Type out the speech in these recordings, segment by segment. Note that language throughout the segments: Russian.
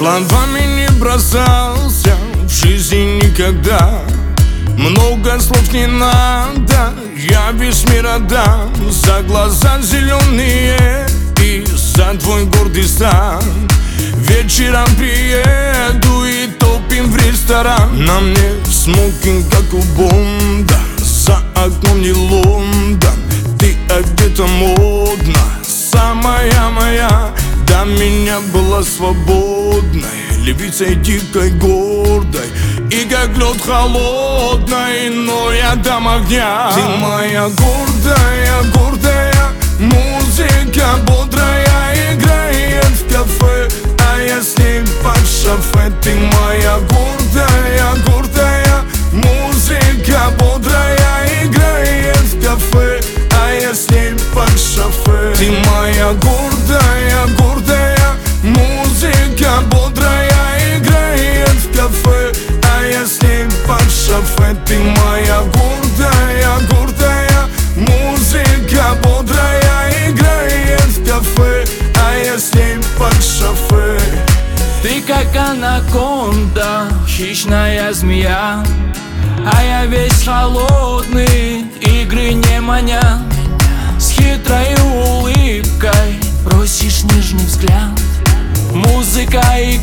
Словами не бросался в жизни никогда. Много слов не надо, я весь мир отдам за глаза зеленые и за твой гордый стан. Вечером приеду и топим в ресторан. На мне смокинг, как у Бонда, за окном не Лондон. Ты одета модно, самая моя. До меня была свободной, львицей дикой, гордой и как лед холодной, но я дам огня. Ты моя гордая, гордая, музыка бодрая играет в кафе, а я с ней под шофе. Ты моя гордая, гордая, музыка бодрая играет в кафе, а я с ней под шофе. Ты моя гордая, гордая, музыка бодрая играет в кафе, а я с ней под шофе. Ты моя гордая, гордая, музыка бодрая играет в кафе, а я с ней под шофе. Ты как анаконда, хищная змея, а я весь холодный, игры не маня. С хитрой улыбкой просишь нежный взгляд, музыка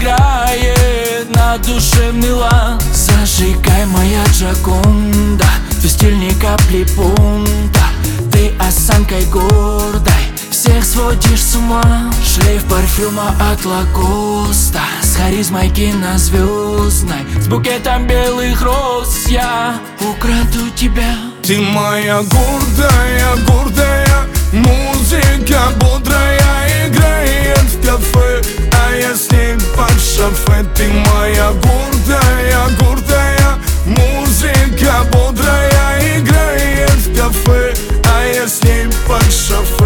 играет на душевный лад. Зажигай, моя Джоконда, твой стиль ни капли пункта. Ты осанкой гордой всех сводишь с ума. Шлейф парфюма от Лакоста, с харизмой кинозвездной, с букетом белых роз я украду тебя. Ты моя гордая, гордая, музыка бодрая играет в кафе, а я с ней под шофе. Ты моя гордая, гордая, музыка бодрая играет в кафе, а я с ней под шофе.